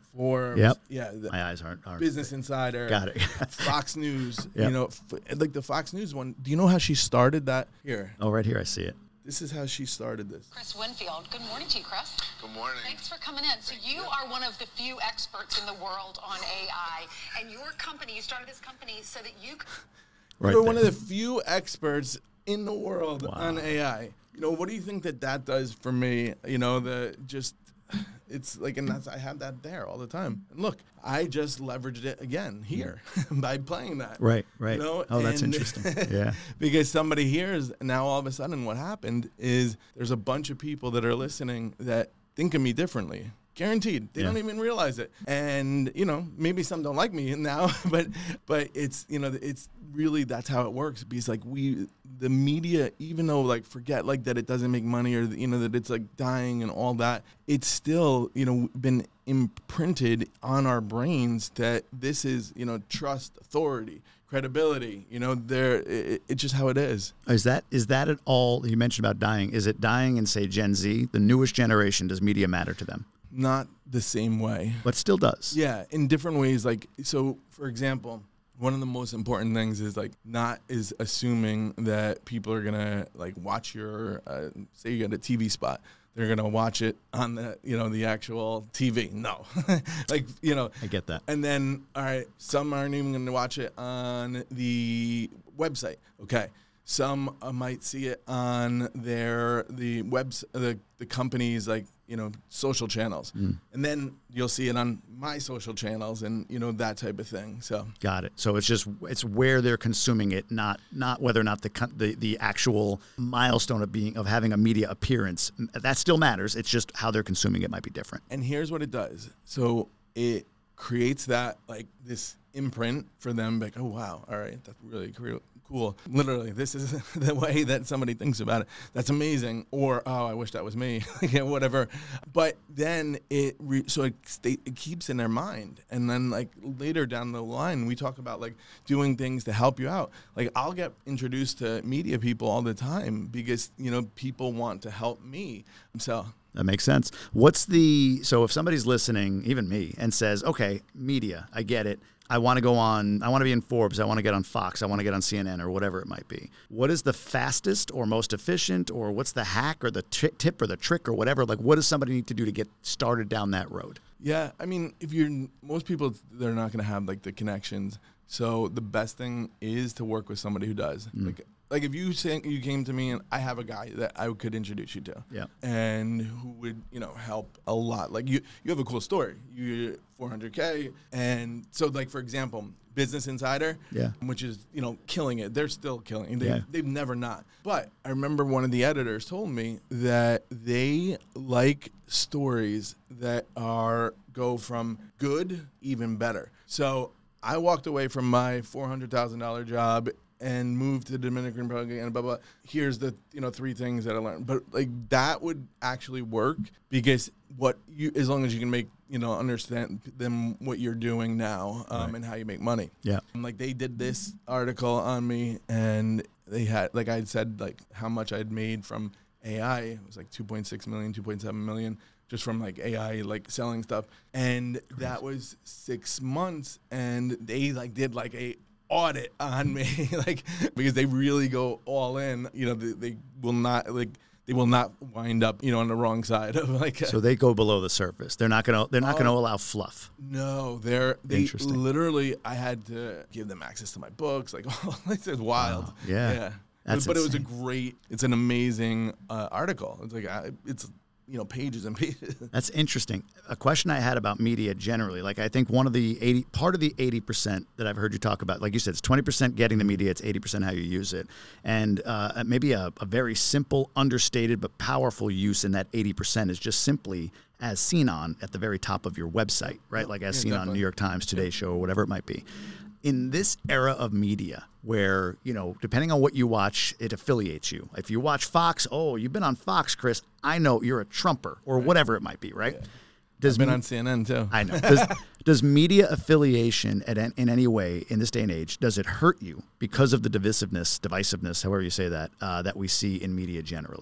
Forbes. Yep. Yeah. The My eyes aren't. aren't Business Insider. Got it. Fox News. Yep. You know, f- like the Fox News one. Do you know how she started that? Here. Oh, right here, I see it. This is how she started this. Chris Winfield. Good morning to you, Chris. Good morning. Thanks for coming in. So you are one of the few experts in the world on A I, and your company, you started this company so that you could... Right You're there. one of the few experts in the world Wow. on A I. You know, what do you think that that does for me? You know, the just, it's like, and that's, I have that there all the time. And look, I just leveraged it again here by playing that. Right, right. You know? Oh, that's And- interesting. Yeah. Because somebody hears, now all of a sudden what happened is there's a bunch of people that are listening that think of me differently. Guaranteed. They Yeah. don't even realize it. And, you know, maybe some don't like me now, but but it's, you know, it's really, that's how it works. Because like we, the media, even though like forget like that it doesn't make money or, you know, that it's like dying and all that, it's still, you know, been imprinted on our brains that this is, you know, trust, authority, credibility, you know, there, it, it's just how it is. Is that is that at all? You mentioned about dying. Is it dying in, say, Gen Z, the newest generation? Does media matter to them? Not the same way. But still does. Yeah, in different ways. Like, so for example, one of the most important things is like not is assuming that people are gonna like watch your, uh, say you got a T V spot, they're gonna watch it on the, you know, the actual T V. No, like, you know. I get that. And then, all right, some aren't even gonna watch it on the website. Okay. Some uh, might see it on their the webs the the company's like, you know, social channels, Mm. and then you'll see it on my social channels, and you know, that type of thing. So Got it. So it's just it's where they're consuming it, not not whether or not the con- the the actual milestone of being of having a media appearance. That still matters. It's just how they're consuming it might be different. and here's what it does. So it creates that like this imprint for them, like, oh wow, all right, that's really cool. Cool. Literally, this is the way that somebody thinks about it. That's amazing. Or, oh, I wish that was me. Yeah, whatever. But then it, re- so it, stay, it keeps in their mind. And then, like, later down the line, we talk about, like, doing things to help you out. Like, I'll get introduced to media people all the time because, you know, people want to help me. So, That makes sense. What's the so if somebody's listening, even me, and says, "Okay, media, I get it. I want to go on. I want to be in Forbes. I want to get on Fox. I want to get on C N N or whatever it might be." What is the fastest or most efficient, or what's the hack or the tri- tip or the trick or whatever? Like, what does somebody need to do to get started down that road? yeah, I mean, if you're, most people, they're not going to have, like, the connections. So the best thing is to work with somebody who does. Mm. Like, like if you say, you came to me and I have a guy that I could introduce you to, Yeah. and who would, you know, help a lot. Like you, you have a cool story. You're four hundred K, and so like for example, Business Insider, Yeah. which is, you know, killing it. They're still killing it. They, Yeah. They've never not. But I remember one of the editors told me that they like stories that are go from good even better. So I walked away from my four hundred thousand dollars job and moved to the Dominican Republic and blah, blah. Here's the, you know, three things that I learned. But like that would actually work because what you, as long as you can make, you know, understand them what you're doing now um, Right. and how you make money. Yeah. And, like they did this article on me and they had, like I had said, like how much I'd made from A I. It was like two point six million, two point seven million. Just from like A I, like selling stuff. And that was six months. And they like did like a audit on me, like, because they really go all in, you know, they, they will not like, they will not wind up, you know, on the wrong side of like, So they go below the surface. They're not gonna. They're not gonna allow fluff. no, they're, they Interesting. literally, I had to give them access to my books. Like, oh, it's wild. Wow. Yeah. Yeah. That's but it was a insane. great, it's an amazing uh, article. It's like, uh, it's, you know, pages and pages. That's interesting. A question I had about media generally, like I think one of the eighty, part of the eighty percent that I've heard you talk about, like you said, it's twenty percent getting the media, it's eighty percent how you use it. And uh, maybe a, a very simple, understated, but powerful use in that eighty percent is just simply as seen on at the very top of your website, right? Like as Yeah, seen on definitely. New York Times, Today Show, or whatever it might be. In this era of media where, you know, depending on what you watch, it affiliates you. If you watch Fox, oh, you've been on Fox, Chris, I know you're a Trumper or whatever it might be, right? Does I've been me- on C N N too. I know. Does, does media affiliation at an, in any way in this day and age, does it hurt you because of the divisiveness, divisiveness, however you say that, uh, that we see in media generally?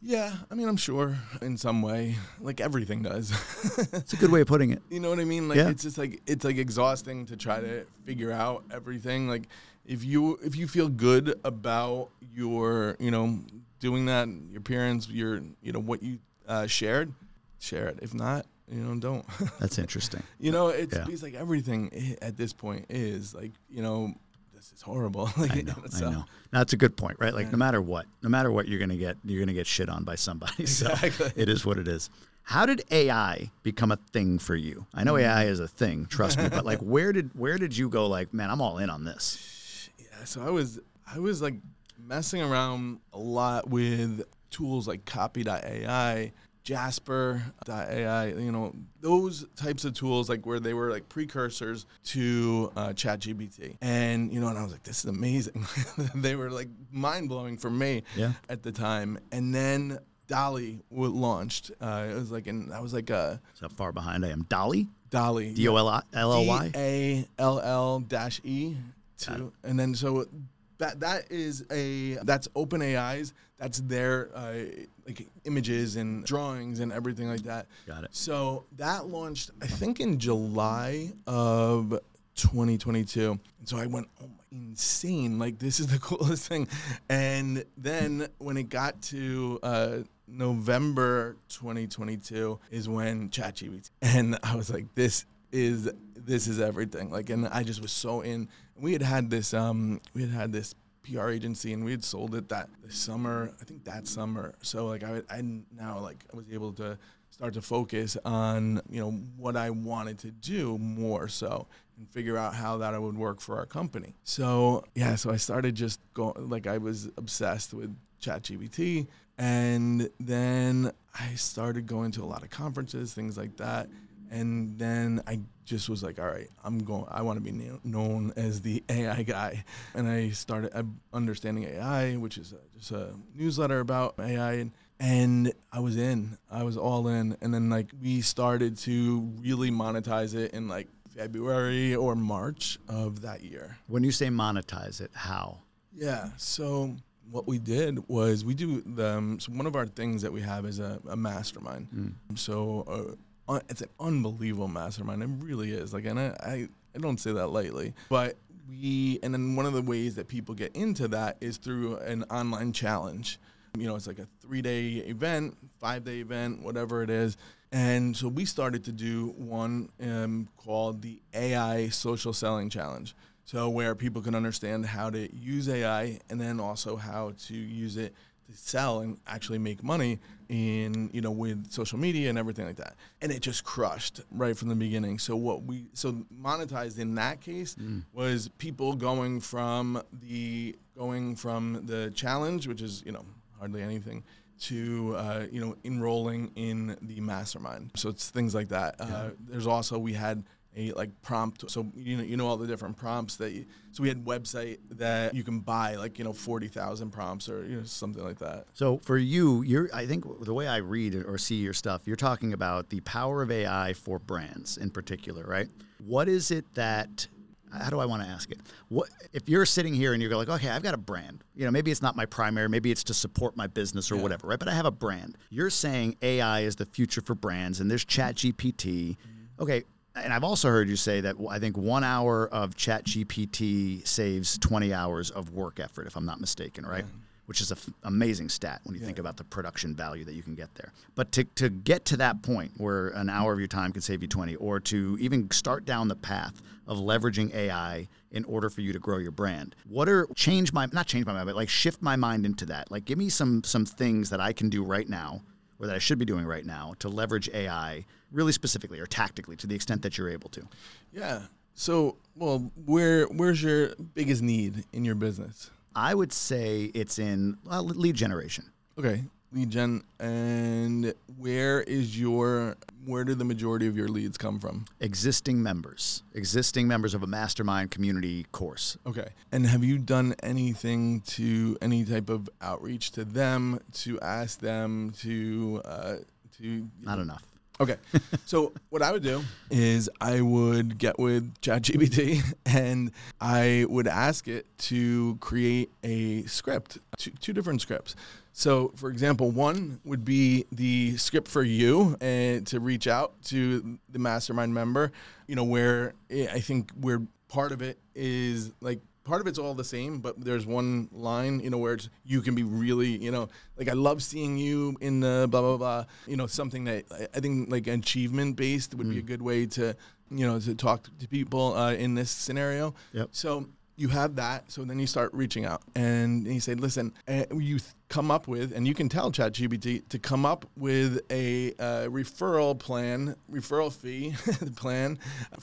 Yeah, I mean, I'm sure in some way, like everything does. It's a good way of putting it. You know what I mean? Like Yeah. it's just like it's like exhausting to try to figure out everything. Like if you if you feel good about your, you know, doing that, your appearance, your, you know, what you uh, shared, share it. If not, you know, don't. That's interesting. You know, it's, Yeah. it's like everything i- at this point is like, you know, this is horrible. Like, I know, so- I know. That's a good point, right? Like no matter what, no matter what, you're gonna get, you're gonna get shit on by somebody. So Exactly. it is what it is. How did A I become a thing for you? I know A I is a thing, trust me, but like, where did where did you go? Like, man, I'm all in on this. Yeah, so I was I was like messing around a lot with tools like Copy dot A I, Jasper dot A I, you know, those types of tools like where they were like precursors to uh, ChatGPT. And, you know, and I was like, this is amazing. They were like mind blowing for me Yeah. at the time. And then Dolly w- launched. Uh, it was like, and that was like a So how far behind I am. Dolly, Dolly. D O L I L L Y. D A L L dash E Got it. two. And then so that that is a that's OpenAI's. That's their uh, like images and drawings and everything like that. Got it. So that launched, I think, in July of twenty twenty-two. And so I went, oh my, insane! Like this is the coolest thing. And then when it got to uh, November twenty twenty-two is when ChatGPT, and I was like, this is this is everything. Like, and I just was so in. We had had this um we had had this P R agency, and we had sold it that this summer. I think that summer. So like I I now like I was able to start to focus on, you know, what I wanted to do more so and figure out how that would work for our company. So yeah, so I started just going, like I was obsessed with ChatGPT, and then I started going to a lot of conferences, things like that. And then I just was like, all right, I'm going, I want to be kno- known as the A I guy. And I started uh, understanding A I, which is a, just a newsletter about A I. And, and I was in, I was all in. And then like we started to really monetize it in like February or March of that year. When you say monetize it, how? Yeah. So what we did was we do the, um, so one of our things that we have is a, a mastermind. Mm. So, uh, it's an unbelievable mastermind. It really is. Like, and I, I, I don't say that lightly, but we, and then one of the ways that people get into that is through an online challenge. You know, it's like a three day event, five day event, whatever it is. And so we started to do one um, called the A I Social Selling Challenge. So where people can understand how to use A I and then also how to use it to sell and actually make money in, you know, with social media and everything like that. And it just crushed right from the beginning. So what we, so monetized in that case mm. was people going from the, going from the challenge, which is, you know, hardly anything, to, uh, you know, enrolling in the mastermind. So it's things like that. Yeah. Uh, there's also, we had a like prompt, so you know you know all the different prompts that you, so we had website that you can buy like, you know, forty thousand prompts or, you know, something like that. So for you, you're I think the way I read or see your stuff, you're talking about the power of A I for brands in particular, right? What is it that, how do I want to ask it? What if you're sitting here and you're like, okay, I've got a brand. You know, maybe it's not my primary, maybe it's to support my business or yeah. whatever, right? But I have a brand. You're saying A I is the future for brands, and there's ChatGPT. Mm-hmm. Okay. And I've also heard you say that I think one hour of ChatGPT saves twenty hours of work effort, if I'm not mistaken, right? Yeah. Which is an f- amazing stat when you yeah. think about the production value that you can get there. But to, to get to that point where an hour of your time can save you twenty, or to even start down the path of leveraging A I in order for you to grow your brand, what are, change my, not change my mind, but like shift my mind into that. Like give me some some things that I can do right now, or that I should be doing right now, to leverage A I really specifically or tactically to the extent that you're able to. Yeah. So, well, where where's your biggest need in your business? I would say it's in well, lead generation. Okay, lead gen. And where is your, where do the majority of your leads come from? Existing members, existing members of a mastermind community course. Okay. And have you done anything to, any type of outreach to them, to ask them to, uh, to? Not enough. Okay. So what I would do is I would get with ChatGPT and I would ask it to create a script, two, two different scripts. So, for example, one would be the script for you and to reach out to the mastermind member, you know, where I think where part of it is like, part of it's all the same, but there's one line, you know, where it's, you can be really, you know, like, I love seeing you in the blah, blah, blah, you know, something that I think like achievement based would mm. be a good way to, you know, to talk to people uh, in this scenario. Yep. So you have that. So then you start reaching out and you say, listen, uh, you th- come up with, and you can tell ChatGPT to come up with a uh, referral plan, referral fee plan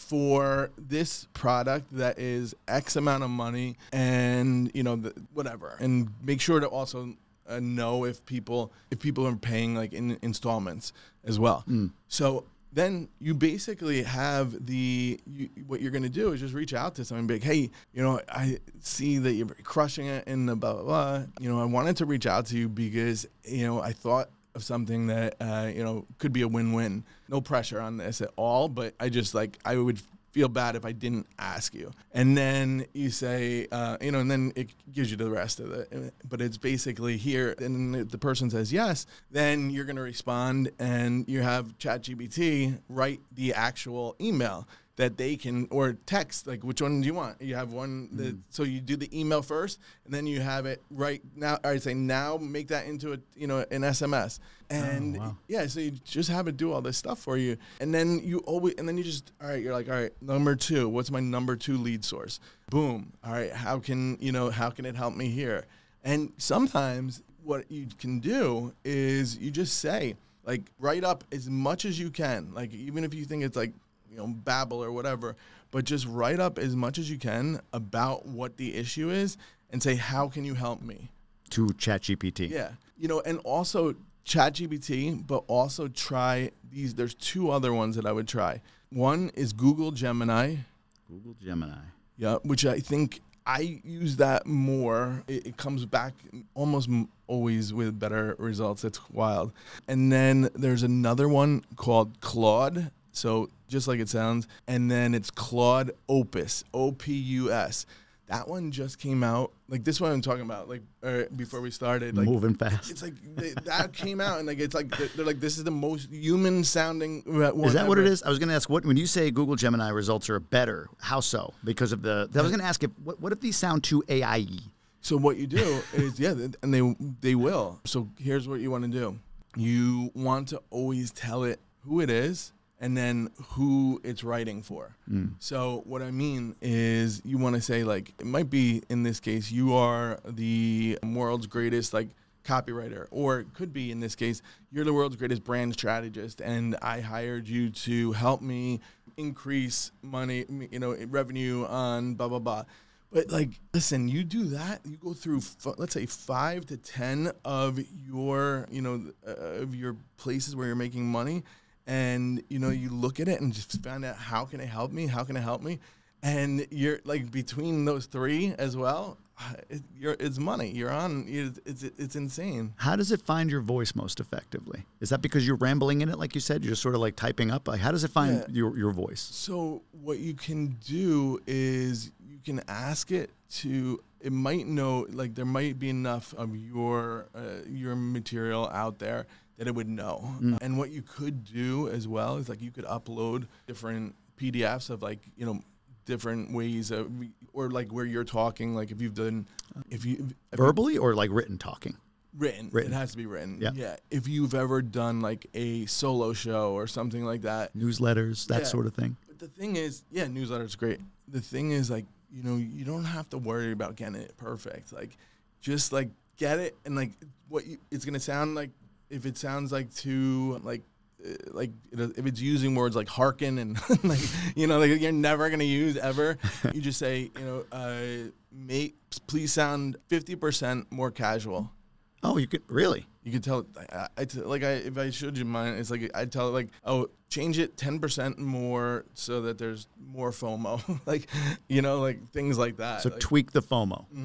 for this product that is X amount of money and, you know, the, whatever. And make sure to also uh, know if people, if people are paying like in installments as well. Mm. So then you basically have the, you, what you're going to do is just reach out to someone and be like, hey, you know, I see that you're crushing it in the blah, blah, blah. You know, I wanted to reach out to you because, you know, I thought of something that, uh, you know, could be a win-win. No pressure on this at all, but I just like, I would feel bad if I didn't ask you. And then you say, uh, you know, and then it gives you the rest of it. But it's basically here, and the person says yes, then you're going to respond and you have ChatGPT write the actual email that they can, or text, like which one do you want? You have one, that, mm. so you do the email first, and then you have it right now, or I say now make that into a, you know, an S M S. And oh, wow. yeah, so you just have it do all this stuff for you. And then you always, and then you just, all right, you're like, all right, number two, what's my number two lead source? Boom. All right, how can, you know, how can it help me here? And sometimes what you can do is you just say, like, write up as much as you can. Like, even if you think it's like, you know, babble or whatever, but just write up as much as you can about what the issue is and say, how can you help me? To ChatGPT. Yeah. You know, and also ChatGPT, but also try these. There's two other ones that I would try. One is Google Gemini. Google Gemini. Yeah, which I think I use that more. It, it comes back almost always with better results. It's wild. And then there's another one called Claude. So just like it sounds. And then it's Claude Opus, O P U S. That one just came out. Like this one I'm talking about, like uh, before we started. Like, moving fast. It's like they, that came out, and like it's like they're, they're like, this is the most human sounding one. Is that ever. what it is? I was going to ask, what when you say Google Gemini results are better, how so? Because of the. I was going to ask if what, what if these sound too A I-y? So what you do is yeah, and they they will. So here's what you want to do. You want to always tell it who it is, and then who it's writing for. Mm. So what I mean is you want to say, like, it might be, in this case, you are the world's greatest, like, copywriter. Or it could be, in this case, you're the world's greatest brand strategist, and I hired you to help me increase money, you know, revenue on blah, blah, blah. But, like, listen, you do that, you go through, let's say, five to ten of your, you know, uh, of your places where you're making money, and, you know, you look at it and just find out, how can it help me? How can it help me? And you're like, between those three as well, it, you're, it's money. You're on, it's, it's it's insane. How does it find your voice most effectively? Is that because you're rambling in it, like you said? You're just sort of like typing up? Like, how does it find yeah. your, your voice? So what you can do is you can ask it to, it might know, like there might be enough of your uh, your material out there that it would know. Mm. And what you could do as well is, like, you could upload different P D Fs of, like, you know, different ways of, or like where you're talking, like if you've done, if you if verbally you, or like written talking. Written. written. It has to be written. Yeah. yeah. If you've ever done like a solo show or something like that. Newsletters, that yeah. sort of thing. But the thing is, yeah, newsletters great. The thing is, like, you know, you don't have to worry about getting it perfect. Like, just like get it, and like what you, it's gonna sound like. If it sounds like too like uh, like if it's using words like hearken and like, you know, like you're never gonna use ever, you just say, you know, uh, make please sound fifty percent more casual. Oh, you could really? You could tell. I, I like I if I showed you mine, it's like I tell it like, oh, change it ten percent more so that there's more FOMO, like, you know, like things like that. So like, tweak the FOMO. Mm-hmm.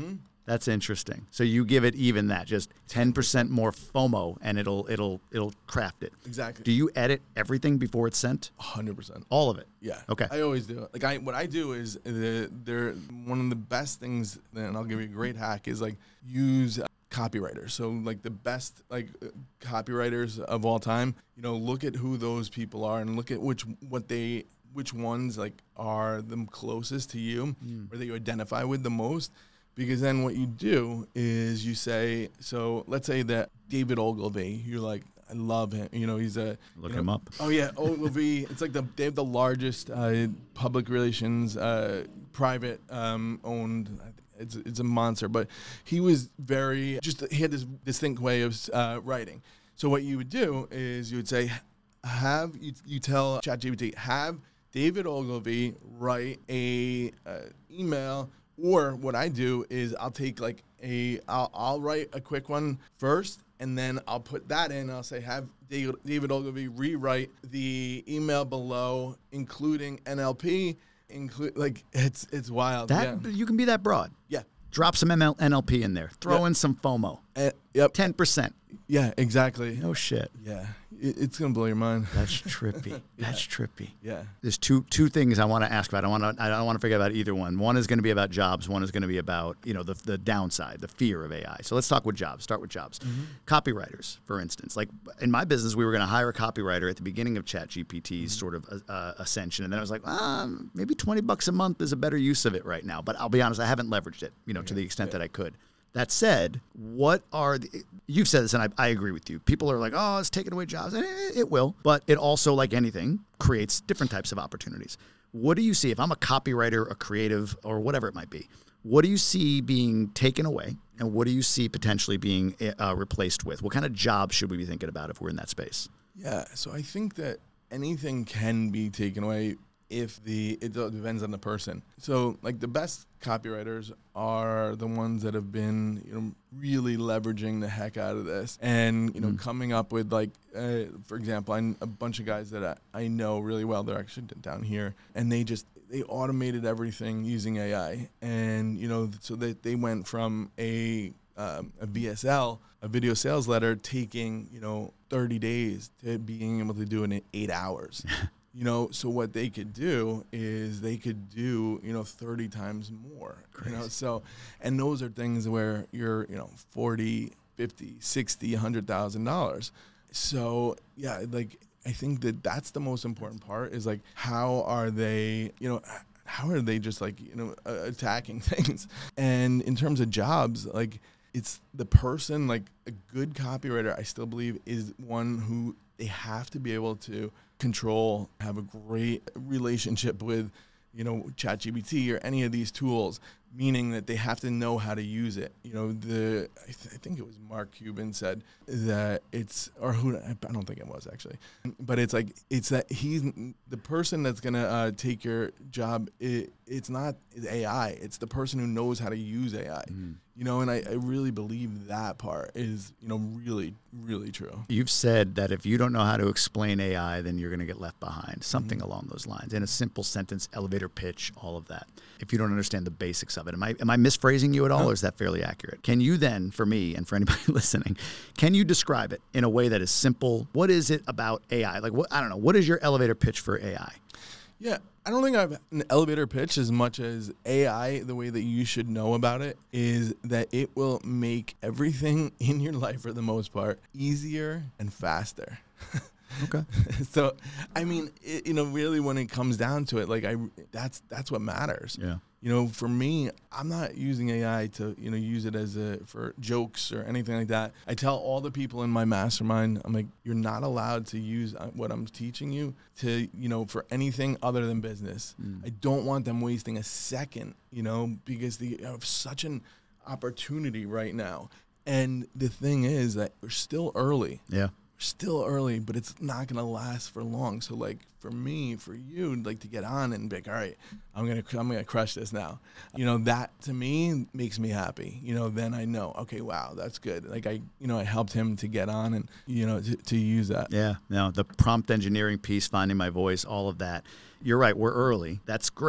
That's interesting. So you give it even that, just ten percent more FOMO, and it'll it'll it'll craft it. Exactly. Do you edit everything before it's sent? one hundred percent. All of it? Yeah. Okay. I always do. Like I, what I do is the, they're one of the best things, and I'll give you a great hack, is like use uh, copywriters. So like the best like uh, copywriters of all time, you know, look at who those people are and look at which what they which ones like are the closest to you mm. or that you identify with the most. Because then what you do is you say, so let's say that David Ogilvy, you're like, I love him. You know, he's a... Look you know, him up. Oh, yeah. Ogilvy, it's like the they have the largest uh, public relations, uh, private um, owned... It's, it's a monster. But he was very... just He had this distinct way of uh, writing. So what you would do is you would say, have... You, you tell ChatGPT, have David Ogilvy write a uh, email... Or what I do is I'll take like a, I'll, I'll write a quick one first, and then I'll put that in. I'll say, have David, David Ogilvy rewrite the email below, including N L P. Include like it's it's wild. That yeah. You can be that broad. Yeah. Drop some M L, N L P in there. Throw Yep. in some FOMO. Uh, yep. ten percent. Yeah, exactly. No shit. Yeah. It, it's going to blow your mind. That's trippy. That's Yeah. trippy. Yeah. There's two two things I want to ask about. I want to I don't want to forget about either one. One is going to be about jobs. One is going to be about, you know, the the downside, the fear of A I. So let's talk with jobs. Start with jobs. Mm-hmm. Copywriters, for instance. Like in my business, we were going to hire a copywriter at the beginning of ChatGPT's mm-hmm. sort of uh, ascension, and then I was like, ah, maybe twenty bucks a month is a better use of it right now. But I'll be honest, I haven't leveraged it, you know, okay. to the extent yeah. that I could. That said, what are the, you've said this, and I, I agree with you. People are like, oh, it's taking away jobs. And it, it will, but it also, like anything, creates different types of opportunities. What do you see if I'm a copywriter, a creative, or whatever it might be? What do you see being taken away, and what do you see potentially being uh, replaced with? What kind of jobs should we be thinking about if we're in that space? Yeah, so I think that anything can be taken away if the it depends on the person. So like the best copywriters are the ones that have been, you know, really leveraging the heck out of this and, you know, mm. coming up with like, uh, for example, I'm a bunch of guys that I, I know really well. They're actually down here, and they just, they automated everything using A I. And, you know, so they, they went from a, um, a V S L, a video sales letter, taking, you know, thirty days to being able to do it in eight hours. You know, so what they could do is they could do, you know, thirty times more. Crazy. You know, so, and those are things where you're, you know, forty, fifty, sixty, one hundred thousand dollars. So, yeah, like, I think that that's the most important part is, like, how are they, you know, how are they just, like, you know, uh, attacking things? And in terms of jobs, like, it's the person, like, a good copywriter, I still believe, is one who they have to be able to control, have a great relationship with, you know, ChatGPT or any of these tools, meaning that they have to know how to use it. You know, the I, th- I think it was Mark Cuban said that it's, or who, I don't think it was actually, but it's like, it's that he's the person that's going to uh, take your job. It, it's not A I. It's the person who knows how to use A I. Mm. You know, and I, I really believe that part is, you know, really, really true. You've said that if you don't know how to explain A I, then you're going to get left behind, something mm-hmm. along those lines. In a simple sentence, elevator pitch, all of that. If you don't understand the basics of it. Am I am I misphrasing you at all, no. or is that fairly accurate? Can you then, for me and for anybody listening, can you describe it in a way that is simple? What is it about A I? Like, what I don't know, what is your elevator pitch for A I? Yeah, I don't think I have an elevator pitch as much as A I, the way that you should know about it is that it will make everything in your life, for the most part, easier and faster. Okay. So, I mean, it, you know, really when it comes down to it, like I, that's, that's what matters. Yeah. You know, for me, I'm not using A I to, you know, use it as a, for jokes or anything like that. I tell all the people in my mastermind, I'm like, you're not allowed to use what I'm teaching you to, you know, for anything other than business. Mm. I don't want them wasting a second, you know, because they have such an opportunity right now. And the thing is that we're still early. Yeah. Still early, but it's not going to last for long. So like for me, for you, like to get on and be like, all right, I'm going to, I'm going to crush this now. You know, that to me makes me happy. You know, then I know, okay, wow, that's good. Like I, you know, I helped him to get on and, you know, to, to use that. Yeah. No, the prompt engineering piece, finding my voice, all of that. You're right. We're early. That's great.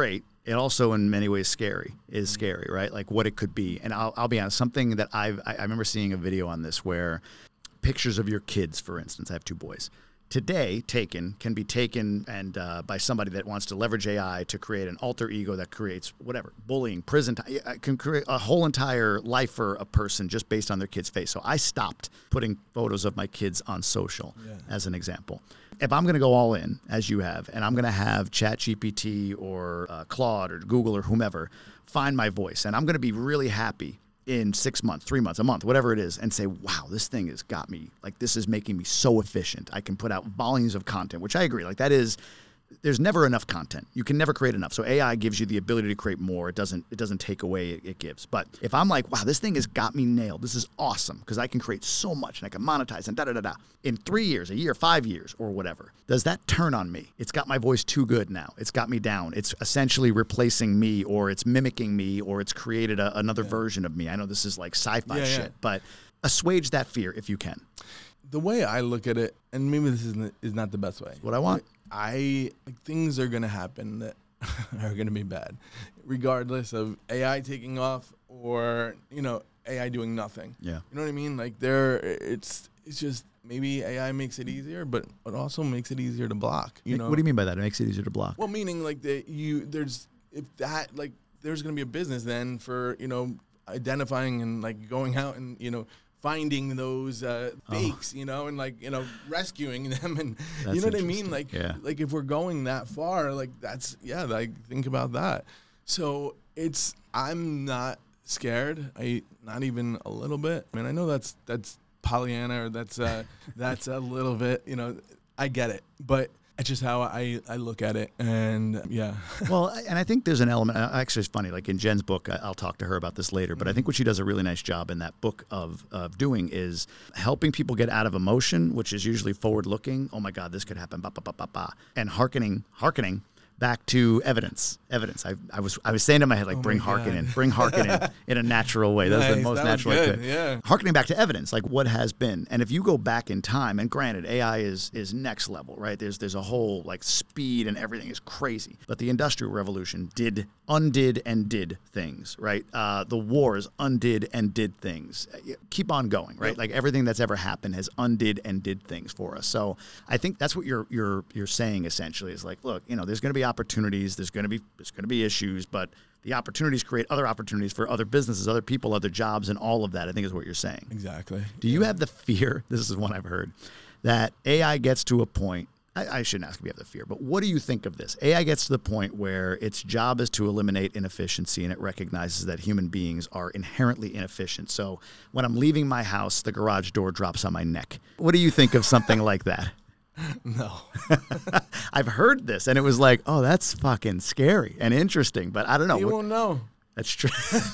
it also in many ways scary is scary, right? Like what it could be. And I'll, I'll be honest, something that I've, I I remember seeing a video on this where pictures of your kids, for instance, I have two boys, today taken can be taken and uh, by somebody that wants to leverage A I to create an alter ego that creates whatever, bullying, prison time, can create a whole entire life for a person just based on their kid's face. So I stopped putting photos of my kids on social yeah. as an example. If I'm going to go all in, as you have, and I'm going to have ChatGPT or uh, Claude or Google or whomever find my voice, and I'm going to be really happy in six months, three months, a month, whatever it is, and say, wow, this thing has got me, like, this is making me so efficient. I can put out volumes of content, which I agree. Like, that is, there's never enough content. You can never create enough. So A I gives you the ability to create more. It doesn't, it doesn't take away, it, it gives. But if I'm like, wow, this thing has got me nailed. This is awesome because I can create so much and I can monetize and da da da da. In three years, a year, five years, or whatever, does that turn on me? It's got my voice too good now. It's got me down. It's essentially replacing me, or it's mimicking me, or it's created a, another yeah. version of me. I know this is like sci-fi yeah, shit, yeah. but assuage that fear if you can. The way I look at it, and maybe this isn't is not the best way. What I want. I like things are gonna happen that are gonna be bad, regardless of A I taking off or you know A I doing nothing. Yeah, you know what I mean. Like there, it's it's just maybe A I makes it easier, but it also makes it easier to block. You know, what do you mean by that? It makes it easier to block. Well, meaning like that you there's if that like there's gonna be a business then for you know identifying and like going out and you know. finding those uh, fakes, oh. you know, and like, you know, rescuing them. And that's you know what I mean? Like, yeah. like if we're going that far, like that's, yeah, like think about that. So it's, I'm not scared. I, not even a little bit. I mean, I know that's, that's Pollyanna or that's, uh, that's a little bit, you know, I get it, but it's just how I, I look at it. And yeah. Well, and I think there's an element, actually it's funny, like in Jen's book, I'll talk to her about this later, but I think what she does a really nice job in that book of, of doing is helping people get out of emotion, which is usually forward looking. Oh my God, this could happen, ba, ba, ba, ba, ba, and hearkening, hearkening back to evidence. Evidence. I, I was I was saying to my head, like, oh bring Harkin in. Bring Harkin in in a natural way. That's nice. The most that natural way. Good. Yeah. Harkening back to evidence, like what has been. And if you go back in time, and granted, A I is is next level, right? There's there's a whole, like, speed and everything is crazy. But the Industrial Revolution did, undid and did things, right? Uh, the wars undid and did things. Keep on going, right? Yep. Like, everything that's ever happened has undid and did things for us. So I think that's what you're you're you're saying, essentially, is like, look, you know, there's going to be opportunities, there's going to be there's going to be issues, but the opportunities create other opportunities for other businesses, other people, other jobs, and all of that, I think, is what you're saying. Exactly. Do you have the fear, this is one I've heard, that A I gets to a point, I, I shouldn't ask if you have the fear, but what do you think of this? A I gets to the point where its job is to eliminate inefficiency, and it recognizes that human beings are inherently inefficient. So when I'm leaving my house, the garage door drops on my neck. What do you think of something like that? No. I've heard this, and it was like, oh, that's fucking scary and interesting, but I don't know. You won't know. That's true.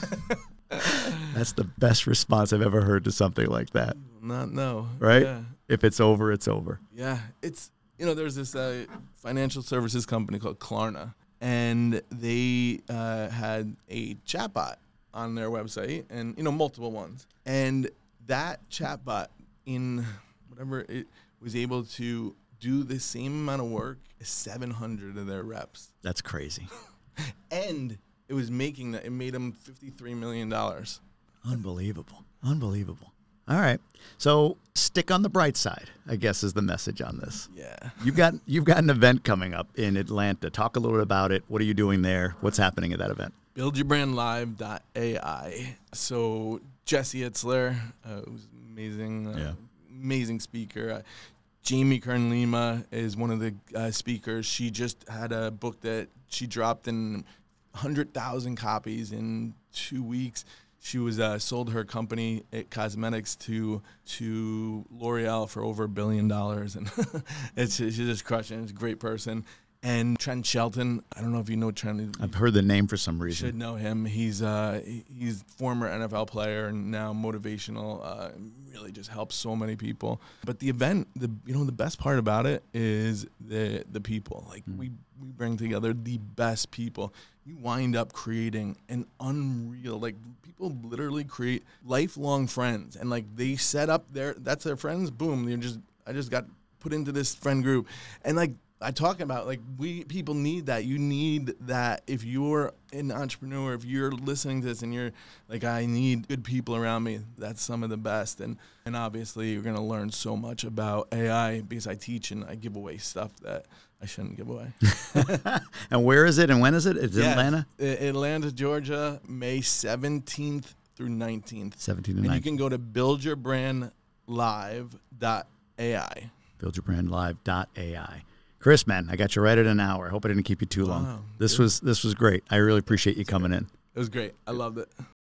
That's the best response I've ever heard to something like that. Not know. Right? Yeah. If it's over, it's over. Yeah. It's, you know, there's this uh, financial services company called Klarna, and they uh, had a chatbot on their website, and, you know, multiple ones. And that chatbot, in whatever it was able to do the same amount of work as seven hundred of their reps. That's crazy. And it was making that, it made them fifty-three million dollars. Unbelievable. Unbelievable. All right. So stick on the bright side, I guess, is the message on this. Yeah. You've got, you've got an event coming up in Atlanta. Talk a little bit about it. What are you doing there? What's happening at that event? build your brand live dot A I. So Jesse Itzler, uh, who's amazing, uh, yeah. amazing speaker. Uh, Jamie Kern Lima is one of the uh, speakers. She just had a book that she dropped in one hundred thousand copies in two weeks. She was uh, sold her company at cosmetics to to L'Oreal for over a billion dollars, and it's she's just crushing. She's a great person. And Trent Shelton, I don't know if you know Trent. I've heard the name for some You reason. should know him. He's uh he's former N F L player and now motivational. Uh, really just helps so many people. But the event, the you know the best part about it is the the people. Like mm. we we bring together the best people. You wind up creating an unreal, like people literally create lifelong friends, and like they set up their that's their friends. Boom, they just I just got put into this friend group, and like. I talk about like we people need that. You need that if you're an entrepreneur, if you're listening to this and you're like, I need good people around me. That's some of the best. And and obviously you're gonna learn so much about A I because I teach and I give away stuff that I shouldn't give away. And where is it and when is it? It's in Yeah, Atlanta? A- Atlanta, Georgia, May seventeenth through nineteenth. seventeenth and And you nineteenth. can go to build your brand live dot A I. build your brand live dot A I. Chris, man, I got you right at an hour. I hope I didn't keep you too long. Wow. This was this was great. I really appreciate you coming in. It was great. I loved it.